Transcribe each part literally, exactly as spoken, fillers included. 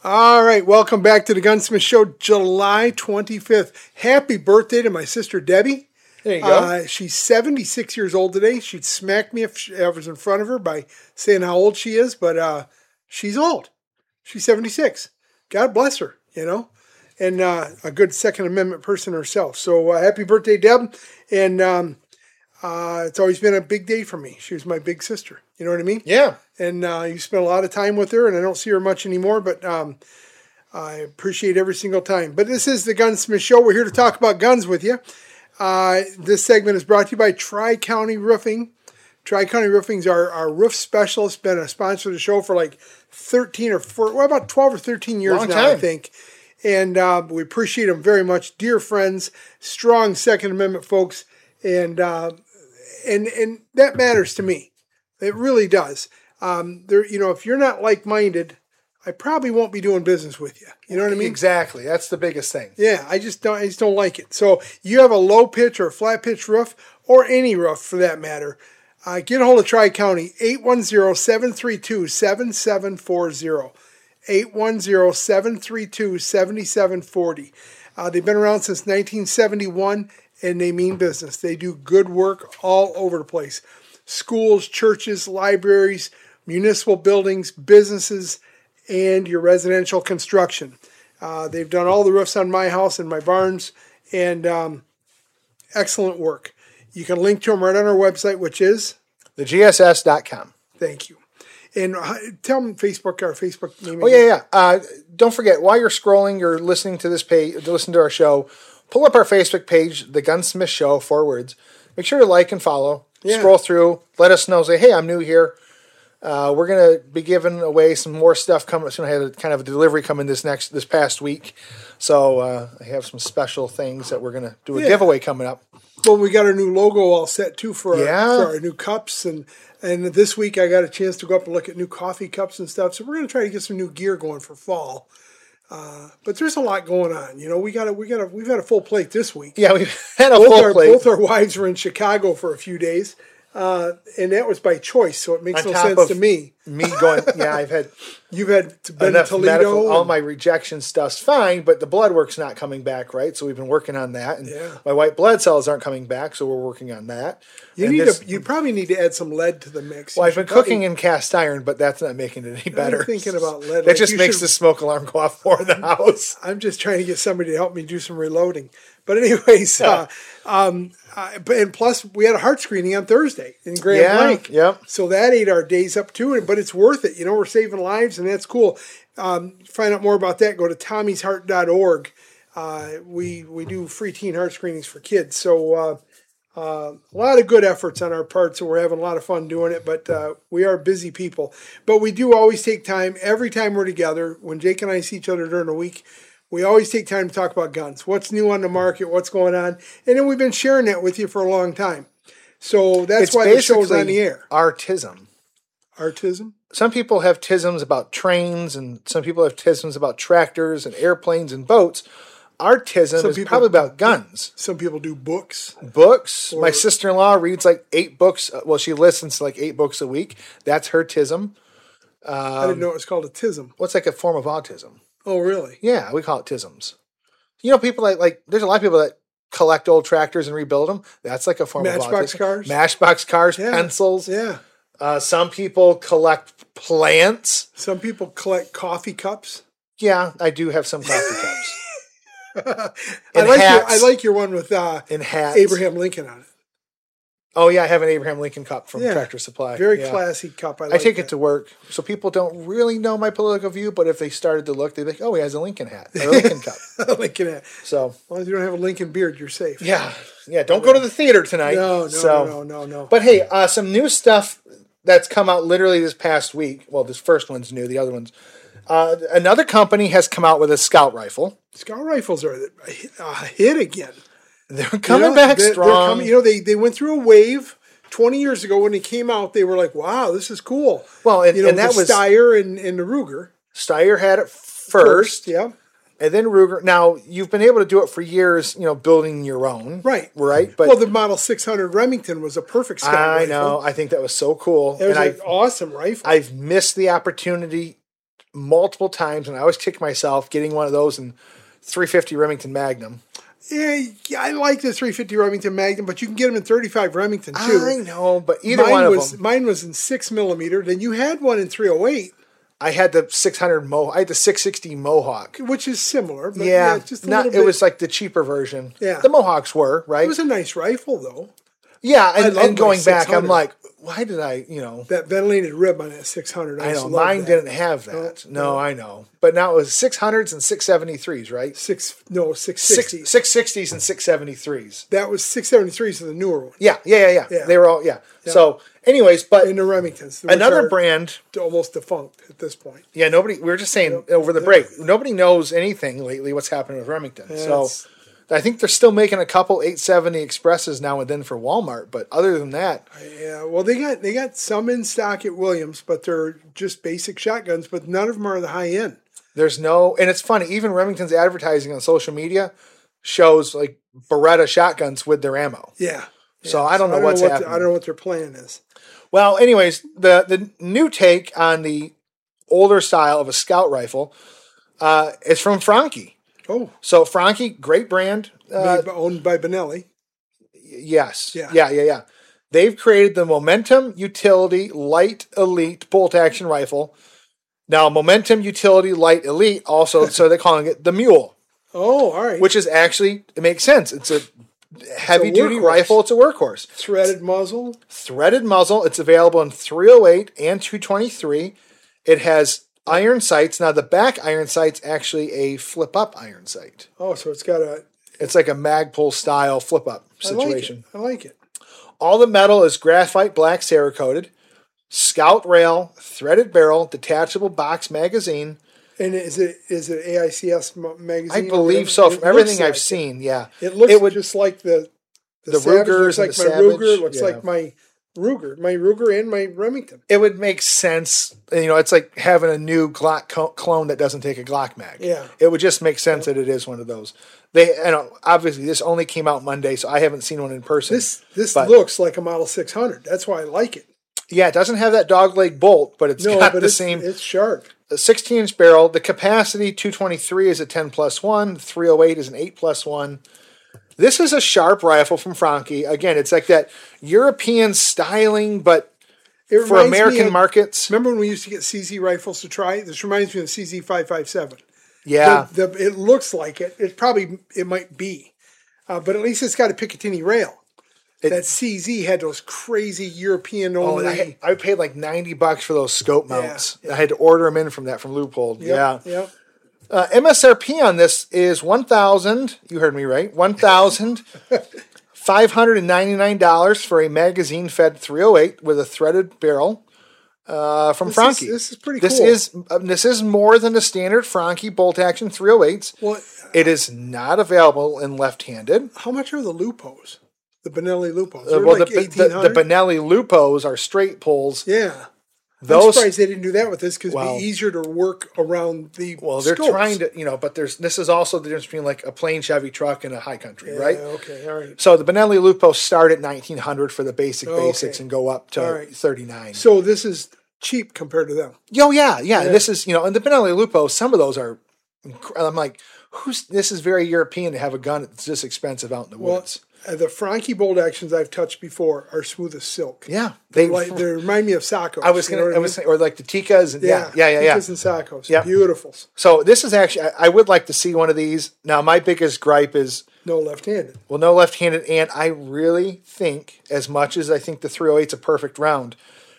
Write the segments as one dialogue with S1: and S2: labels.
S1: All right, welcome back to the Gunsmith Show, July twenty-fifth. Happy birthday to my sister Debbie.
S2: There you go.
S1: Uh, she's seventy-six years old today. She'd smack me if I was in front of her by saying how old she is, but uh, she's old. She's seventy-six. God bless her, you know, and uh, a good Second Amendment person herself. So uh, happy birthday, Deb. And um, uh, it's always been a big day for me. She was my big sister. You know what I mean?
S2: Yeah.
S1: And uh, you spent a lot of time with her, and I don't see her much anymore, but um, I appreciate every single time. But this is the Gunsmith Show. We're here to talk about guns with you. Uh, this segment is brought to you by Tri-County Roofing. Tri-County Roofing is our, our roof specialist, been a sponsor of the show for like thirteen or four, well, about twelve or thirteen years
S2: Long
S1: now,
S2: time.
S1: I think. And uh, we appreciate them very much. Dear friends, strong Second Amendment folks, and uh, and and that matters to me. It really does. Um, there, you know, if you're not like-minded, I probably won't be doing business with you. You know what I mean?
S2: Exactly. That's the biggest thing.
S1: Yeah, I just don't, I just don't like it. So you have a low pitch or a flat pitch roof, or any roof for that matter, uh, get a hold of Tri-County, eight one zero, seven three two, seven seven four zero. eight one zero, seven three two, seven seven four zero. Uh, they've been around since nineteen seventy-one, and they mean business. They do good work all over the place. Schools, churches, libraries, municipal buildings, businesses, and your residential construction. Uh, they've done all the roofs on my house and my barns, and um, excellent work. You can link to them right on our website, which is?
S2: the G S S dot com.
S1: Thank you. And uh, tell them Facebook, our Facebook name.
S2: Oh, yeah, yeah. Uh, don't forget, while you're scrolling, you're listening to this page, to listen to our show, pull up our Facebook page, The Gunsmith Show, four words. Make sure to like and follow.
S1: Yeah.
S2: Scroll through. Let us know. Say, hey, I'm new here. Uh, we're going to be giving away some more stuff coming. So I had a, kind of a delivery coming this next this past week. So uh, I have some special things that we're going to do a
S1: Yeah.
S2: giveaway coming up.
S1: Well, we got our new logo all set, too, for our,
S2: Yeah.
S1: for our new cups. And, and this week I got a chance to go up and look at new coffee cups and stuff. So we're going to try to get some new gear going for fall. Uh, but there's a lot going on. You know, we got a, we got a, we've had a full plate this week.
S2: Yeah, we've had a
S1: both
S2: full
S1: our,
S2: plate.
S1: Both our wives were in Chicago for a few days, uh, and that was by choice, so it makes
S2: On
S1: no
S2: top
S1: sense
S2: of
S1: to me.
S2: Me going, yeah, I've had
S1: You've had to been to
S2: enough
S1: Toledo.
S2: medical, all
S1: and-
S2: my rejection stuff's fine, but the blood work's not coming back, right? So we've been working on that, and
S1: Yeah.
S2: my white blood cells aren't coming back, so we're working on that.
S1: you
S2: And
S1: need
S2: this-
S1: to, you probably need to add some lead to the mix.
S2: Well,
S1: You
S2: I've been
S1: should probably-
S2: cooking in cast iron, but that's not making it any better.
S1: I'm thinking about lead.
S2: That
S1: Like,
S2: just
S1: you
S2: makes
S1: should-
S2: the smoke alarm go off more in the house.
S1: I'm just trying to get somebody to help me do some reloading. But anyways, uh, um, uh, but and plus we had a heart screening on Thursday in Grand
S2: Yeah,
S1: Blanc.
S2: yep.
S1: So that ate our days up too, but it's worth it. You know, we're saving lives, and that's cool. Um, find out more about that. Go to tommy's heart dot org. Uh, we we do free teen heart screenings for kids. So uh, uh, a lot of good efforts on our part. So we're having a lot of fun doing it. But uh, we are busy people. But we do always take time every time we're together. When Jake and I see each other during the week, we always take time to talk about guns. What's new on the market? What's going on? And then we've been sharing that with you for a long time. So that's
S2: It's
S1: why the show's
S2: basically
S1: on the air.
S2: Artism.
S1: Artism.
S2: Some people have tisms about trains, and some people have tisms about tractors and airplanes and boats. Our tism
S1: Some
S2: is
S1: people-
S2: probably about guns.
S1: Some people do books.
S2: Books.
S1: Or-
S2: My sister-in-law reads like eight books. uh, Well, she listens to like eight books a week. That's her tism.
S1: I didn't know it was called a tism.
S2: What's like a form of autism?
S1: Oh, really?
S2: Yeah, we call it tisms. You know, people like like. There's a lot of people that collect old tractors and rebuild them. That's like a form
S1: Matchbox
S2: of autism.
S1: cars?
S2: Matchbox cars,
S1: Yeah.
S2: pencils.
S1: Yeah.
S2: Uh, some people collect plants.
S1: Some people collect coffee cups.
S2: Yeah, I do have some coffee cups.
S1: I
S2: And
S1: like your,
S2: hats.
S1: I like your one with uh,
S2: And hats.
S1: Abraham Lincoln on it.
S2: Oh yeah, I have an Abraham Lincoln cup from
S1: Yeah.
S2: Tractor Supply.
S1: Very
S2: Yeah.
S1: classy cup. I,
S2: I
S1: like
S2: take
S1: that.
S2: it to work, so people don't really know my political view. But if they started to look, they'd be like, "Oh, he has a Lincoln hat, or a Lincoln cup."
S1: Lincoln hat.
S2: So
S1: As long as you don't have a Lincoln beard, you're safe.
S2: yeah, yeah. Don't go to the theater tonight.
S1: No, no,
S2: so,
S1: no, no, no.
S2: But hey, uh, some new stuff that's come out literally this past week. Well, this first one's new. The other one's uh, another company has come out with a scout rifle.
S1: Scout rifles are a hit, a hit again.
S2: They're coming
S1: You know,
S2: back
S1: they're- they're
S2: strong.
S1: coming- you know, they, they went through a wave twenty years ago when they came out. They were like, wow, this is cool.
S2: Well, and,
S1: You know,
S2: and that
S1: the
S2: was
S1: Steyr and, and the Ruger.
S2: Steyr had it first,
S1: Yeah.
S2: and then Ruger. Now you've been able to do it for years. You know, building your own,
S1: Right.
S2: Right. But
S1: well, the Model six hundred Remington was a perfect scout
S2: I
S1: rifle.
S2: know. I think that was so cool,
S1: It was
S2: and
S1: an
S2: I
S1: awesome rifle.
S2: I've missed the opportunity multiple times, and I always kick myself getting one of those in three fifty Remington Magnum.
S1: Yeah, yeah, I like the three fifty Remington Magnum, but you can get them in thirty-five Remington too.
S2: I know, but either
S1: mine
S2: one of
S1: was,
S2: them.
S1: Mine was in six millimeter. Then you had one in three oh eight.
S2: I had the six hundred Mo. I had the six sixty Mohawk,
S1: which is similar. But
S2: yeah,
S1: yeah just a
S2: not.
S1: little
S2: It
S1: bit.
S2: was like the cheaper version.
S1: Yeah,
S2: the Mohawks were right.
S1: It was a nice rifle though.
S2: Yeah, and, and going back, I'm
S1: six hundred.
S2: like, why did I, you know,
S1: that ventilated rib on that six hundred? I,
S2: I
S1: used
S2: know
S1: to love
S2: mine
S1: that.
S2: didn't have that.
S1: No,
S2: No,
S1: no.
S2: I know, but now it was six hundreds and six seventy-threes, right?
S1: Six no six
S2: Six
S1: sixties.
S2: six sixties and six seventy-threes.
S1: That was six seventy-threes of the newer one.
S2: Yeah, yeah, yeah, yeah.
S1: Yeah.
S2: They were all yeah.
S1: Yeah.
S2: So, anyways, but
S1: In the Remingtons, which
S2: another
S1: are
S2: brand.
S1: almost defunct at this point.
S2: Yeah, nobody. We were just saying over the break. Nobody knows anything lately. What's happening with Remington?
S1: Yeah,
S2: so,
S1: it's-
S2: I think they're still making a couple eight seventy Expresses now and then for Walmart. But other than that,
S1: Yeah, well, they got they got some in stock at Williams, but they're just basic shotguns. But none of them are the high end.
S2: there's no. And it's funny. Even Remington's advertising on social media shows like Beretta shotguns with their ammo.
S1: Yeah.
S2: So
S1: Yeah.
S2: I don't know what's
S1: what
S2: happening.
S1: The, I don't know what their plan is.
S2: Well, anyways, the the new take on the older style of a scout rifle uh, is from Franchi.
S1: Oh,
S2: So Franchi, great brand. Uh,
S1: made by, owned by Benelli.
S2: yes.
S1: Yeah.
S2: Yeah, yeah, yeah. They've created the Momentum Utility Light Elite bolt action rifle. Now, Momentum Utility Light Elite also, so they're calling it the Mule,
S1: Oh, all right.
S2: which is actually, it makes sense. It's a heavy duty
S1: workhorse.
S2: rifle. It's a workhorse.
S1: Threaded muzzle.
S2: Threaded muzzle. It's available in three oh eight and two twenty-three. It has iron sights. Now, the back iron sight's actually a flip up iron sight.
S1: Oh, so it's got a
S2: It's like a Magpul style flip up
S1: I like
S2: situation.
S1: it. I like it.
S2: All the metal is graphite black Cerakoted. Scout rail, threaded barrel, detachable box magazine.
S1: And is it is it A I C S ma- magazine?
S2: I
S1: or
S2: believe
S1: whatever?
S2: so.
S1: It
S2: From everything
S1: looks
S2: I've
S1: like it.
S2: seen, yeah.
S1: It looks
S2: It would-
S1: just like the the,
S2: The
S1: Savage
S2: Rugers
S1: looks like
S2: and the
S1: my
S2: Savage,
S1: Ruger. Looks
S2: yeah.
S1: like my Ruger, my Ruger and my Remington.
S2: It would make sense. You know, it's like having a new Glock co- clone that doesn't take a Glock mag.
S1: Yeah.
S2: It would just make sense that it is one of those. They, you know, obviously this only came out Monday, so I haven't seen one in person.
S1: This this
S2: But-
S1: looks like a Model six hundred. That's why I like it.
S2: Yeah, it doesn't have that dogleg bolt, but it's
S1: No,
S2: got
S1: but
S2: the
S1: it's,
S2: same
S1: It's sharp.
S2: sixteen inch barrel. The capacity two twenty-three is a ten plus one. three oh eight is an eight plus one. This is a sharp rifle from Franchi. Again, it's like that European styling, but
S1: It
S2: for
S1: reminds me
S2: American
S1: of-
S2: markets.
S1: Remember when we used to get C Z rifles to try? This reminds me of C Z five fifty-seven.
S2: Yeah.
S1: The, the, it looks like it. It probably it might be, uh, but at least it's got a Picatinny rail.
S2: It-
S1: that C Z had those crazy European
S2: Oh,
S1: only.
S2: and I, I paid like ninety bucks for those scope mounts. I had to order them in from that from Loophole. Yeah.
S1: yeah.
S2: Uh, M S R P on this is one thousand. You heard me right. One thousand five hundred and ninety nine dollars for a magazine fed three oh eight with a threaded barrel uh, from
S1: This
S2: Franchi.
S1: is- this is pretty
S2: This
S1: cool.
S2: is uh, this is more than the standard Franchi bolt action three oh eights.
S1: Well,
S2: It is not available in left handed.
S1: how much are the Lupos? The Benelli Lupos.
S2: Uh,
S1: They're
S2: well,
S1: like
S2: the, the,
S1: eighteen
S2: the
S1: hundred.
S2: Benelli Lupos are straight pulls.
S1: Yeah. I'm
S2: Those
S1: surprised they didn't do that with this because
S2: Well-
S1: it'd be easier to work around the.
S2: Well, they're
S1: scopes.
S2: trying to, you know, but there's this is also the difference between like a plain Chevy truck and a high country,
S1: Yeah,
S2: right?
S1: Okay. All right.
S2: So the Benelli Lupo start at nineteen hundred for the basic
S1: Okay.
S2: basics and go up to
S1: All right.
S2: thirty-nine.
S1: So this is cheap compared to them.
S2: Oh yeah, yeah, And this is, you know, and the Benelli Lupo, some of those are, inc- I'm like, who's, this is very European to have a gun that's this expensive out in the
S1: Well,
S2: woods.
S1: uh, the Franchi bolt actions I've touched before are smooth as silk.
S2: Yeah. They,
S1: Like they remind me of Sacos.
S2: I was
S1: you
S2: going
S1: know
S2: to,
S1: what
S2: I was saying, or like the Tikas and yeah, yeah, yeah, yeah.
S1: Tikas and Sacos.
S2: Yep.
S1: Beautifuls.
S2: So this is actually, I, I would like to see one of these. Now my biggest gripe is,
S1: No left-handed.
S2: well, no left-handed, and I really think, as much as I think the three oh eight's a perfect round,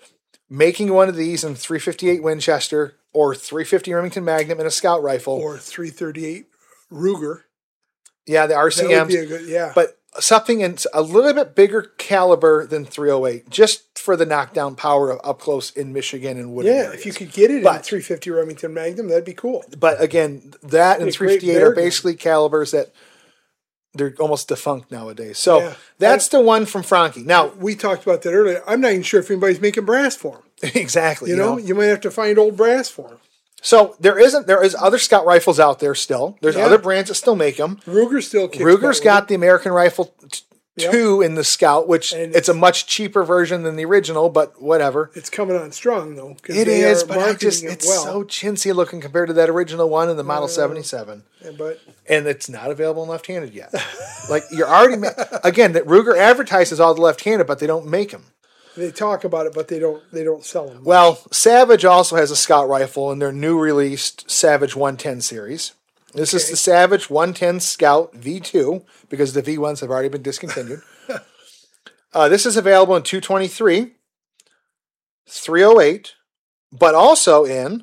S2: making one of these in three fifty-eight Winchester or three fifty Remington Magnum in a scout rifle,
S1: Or three thirty-eight Ruger.
S2: yeah, the
S1: That would
S2: R C Ms,
S1: be a good, yeah.
S2: but something in a little bit bigger caliber than three oh eight, just for the knockdown power of up close in Michigan and wooded
S1: yeah,
S2: areas.
S1: if you could get it in
S2: But-
S1: three fifty Remington Magnum, that'd be cool.
S2: But again, that and
S1: Be a
S2: three
S1: great
S2: fifty-eight
S1: bear
S2: are basically calibers that they're almost defunct nowadays. So
S1: Yeah.
S2: that's the one from Franchi. Now,
S1: We talked about that earlier. I'm not even sure if anybody's making brass for them.
S2: exactly.
S1: You know, you might have to find old brass for them.
S2: So there isn't. There is other scout rifles out there still. There's
S1: Yeah.
S2: other brands that still make them.
S1: Ruger still kicks
S2: Ruger's
S1: butt
S2: got the American Rifle
S1: Yep.
S2: two in the Scout, which
S1: And
S2: it's a much cheaper version than the original, but whatever.
S1: It's coming on strong though. 'cause
S2: It
S1: they
S2: is,
S1: are
S2: but I just
S1: marketing it
S2: it's
S1: well.
S2: so chintzy looking compared to that original one and the Model
S1: Uh,
S2: seventy-seven.
S1: Yeah, but
S2: And it's not available in left-handed yet. Like you're already ma- again that Ruger advertises all the left-handed, but they don't make them.
S1: they talk about it, but they don't. They don't sell them.
S2: Well, Savage also has a Scout rifle in their new released Savage one ten series. This is
S1: Okay.
S2: the Savage one ten Scout V two because the V ones have already been discontinued. uh, this is available in two twenty-three, three oh eight, but also in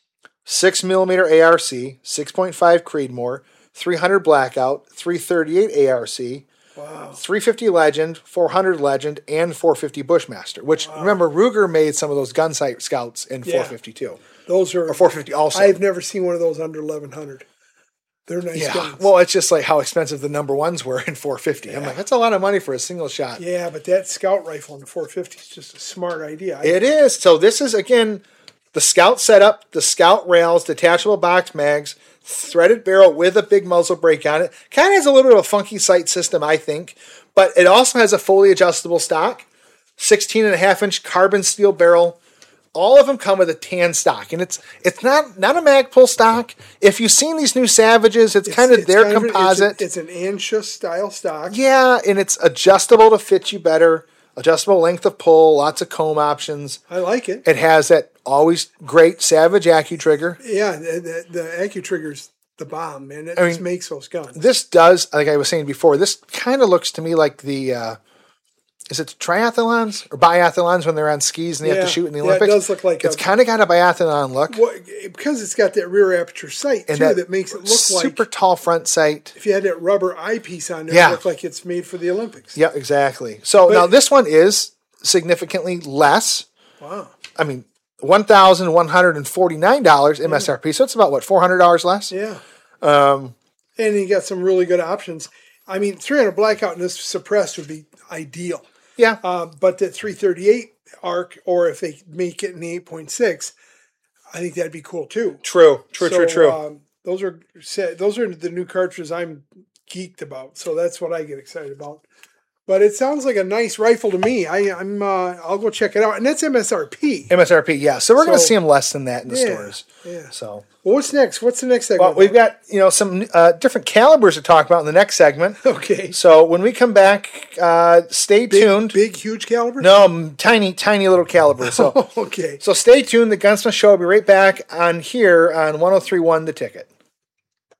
S2: six millimeter A R C, six point five Creedmoor, three hundred Blackout, three thirty-eight A R C,
S1: Wow.
S2: three fifty Legend, four hundred Legend, and four fifty Bushmaster. Which remember, Ruger made some of those gun sight Scouts in
S1: Yeah.
S2: four fifty too,
S1: Those are
S2: or four fifty also.
S1: I've never seen one of those under eleven hundred. They're nice
S2: yeah,
S1: guns.
S2: well, it's just like how expensive the number ones were in four fifty. I'm like, that's a lot of money for a single shot.
S1: Yeah, but that Scout rifle in the four fifty is just a smart idea. I,
S2: It is. So this is again the Scout setup, the Scout rails, detachable box mags, threaded barrel with a big muzzle brake on it. Kind of has a little bit of a funky sight system, I think, but it also has a fully adjustable stock, sixteen and a half inch carbon steel barrel. All of them come with a tan stock, and it's it's not not a Magpul stock. If you've seen these new Savages, it's, kind of
S1: it's
S2: their
S1: kind of-
S2: composite.
S1: it's, a, it's an Ansha style stock.
S2: Yeah, and it's adjustable to fit you better. Adjustable length of pull, lots of comb options.
S1: I like it.
S2: It has that always great Savage AccuTrigger.
S1: Yeah, the, the, the AccuTrigger's the bomb, man. It
S2: I
S1: just
S2: mean,
S1: makes those guns.
S2: This does, like I was saying before, this kind of looks to me like the, uh, is it triathlons or biathlons when they're on skis and they have
S1: Yeah,
S2: to shoot in the
S1: yeah, it
S2: Olympics?
S1: does look like
S2: It's
S1: a-
S2: kind of got a biathlon look.
S1: Well, because it's got that rear aperture sight
S2: and
S1: too, that, makes it look
S2: super
S1: like
S2: tall front sight.
S1: if you had that rubber eyepiece on there,
S2: Yeah.
S1: it looked like it's made for the Olympics.
S2: Yeah, exactly. So
S1: But-
S2: now this one is significantly less.
S1: Wow.
S2: I mean, one thousand one hundred forty-nine dollars M S R P. So it's about, what, four hundred dollars less?
S1: Yeah. Um, and you got some really good options. I mean, three hundred blackout and this suppressed would be ideal.
S2: Yeah.
S1: Um, but the three thirty-eight arc, or if they make it in the eight point six, I think that'd be cool too.
S2: True, true,
S1: So,
S2: true, true.
S1: Um, those are those are the new cartridges I'm geeked about. So that's what I get excited about. But it sounds like a nice rifle to me. I, I'm uh, I'll go check it out, and that's M S R P.
S2: M S R P, yeah. So we're going to
S1: So-
S2: see them less than that in the
S1: Yeah,
S2: stores.
S1: yeah.
S2: So,
S1: Well, what's next? What's the next segment?
S2: well, we've got you know some uh, different calibers to talk about in the next segment.
S1: okay.
S2: So when we come back, uh, stay
S1: Big,
S2: tuned.
S1: big, huge caliber.
S2: No, m- tiny, tiny little caliber. So,
S1: okay.
S2: so stay tuned. The Gunsmith Show will be right back on here on one oh three point one The Ticket.